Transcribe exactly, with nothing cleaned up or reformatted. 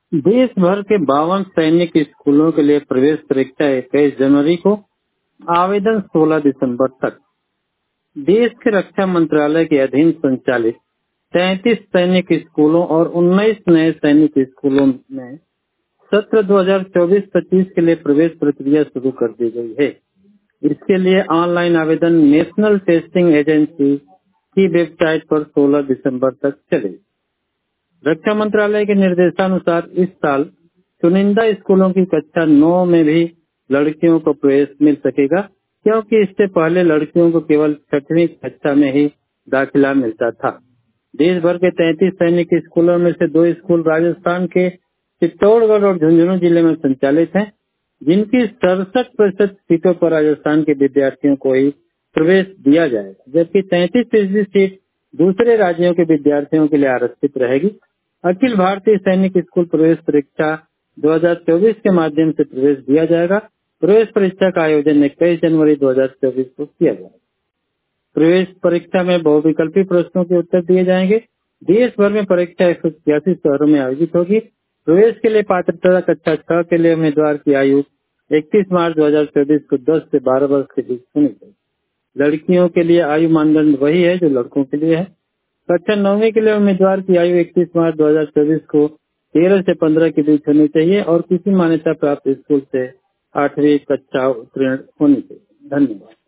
देश भर के बावन सैनिक स्कूलों के लिए प्रवेश परीक्षा इक्कीस जनवरी को, आवेदन सोलह दिसंबर तक। देश के रक्षा मंत्रालय के अधीन संचालित तैंतीस सैनिक स्कूलों और उन्नीस नए सैनिक स्कूलों में सत्र दो हज़ार चौबीस पच्चीस के लिए प्रवेश प्रक्रिया शुरू कर दी गई है। इसके लिए ऑनलाइन आवेदन नेशनल टेस्टिंग एजेंसी की वेबसाइट पर सोलह दिसंबर तक चलेगा। रक्षा मंत्रालय के निर्देशानुसार इस साल चुनिंदा स्कूलों की कक्षा नौ में भी लड़कियों को प्रवेश मिल सकेगा, क्योंकि इससे पहले लड़कियों को केवल छठवीं कक्षा में ही दाखिला मिलता था। देश भर के तैंतीस सैनिक स्कूलों में से दो स्कूल राजस्थान के चित्तौड़गढ़ और झुंझुनू जिले में संचालित हैं, जिनकी सड़सठ प्रतिशत सीटों पर राजस्थान के विद्यार्थियों को ही प्रवेश दिया जाएगा, जबकि तैंतीस फीसदी सीट दूसरे राज्यों के विद्यार्थियों के लिए आरक्षित रहेगी। अखिल भारतीय सैनिक स्कूल प्रवेश परीक्षा दो हज़ार चौबीस के माध्यम से प्रवेश दिया जाएगा। प्रवेश परीक्षा का आयोजन इक्कीस जनवरी दो हज़ार चौबीस को किया जाएगा। प्रवेश परीक्षा में बहुविकल्पी प्रश्नों के उत्तर दिए जाएंगे। देश भर में परीक्षा एक सौ छियासी शहरों में आयोजित होगी। प्रवेश के लिए पात्रता कक्षा छह के लिए उम्मीदवार की आयु इकतीस मार्च दो हज़ार चौबीस को दस से बारह वर्ष के बीच होनी चाहिए। लड़कियों के लिए आयु मानदंड वही है जो लड़कों के लिए है। कक्षा नौवीं के लिए उम्मीदवार की आयु इकतीस मार्च दो हज़ार चौबीस को तेरह से पंद्रह के बीच होनी चाहिए और किसी मान्यता प्राप्त स्कूल से आठवीं कक्षा उत्तीर्ण होनी चाहिए। धन्यवाद।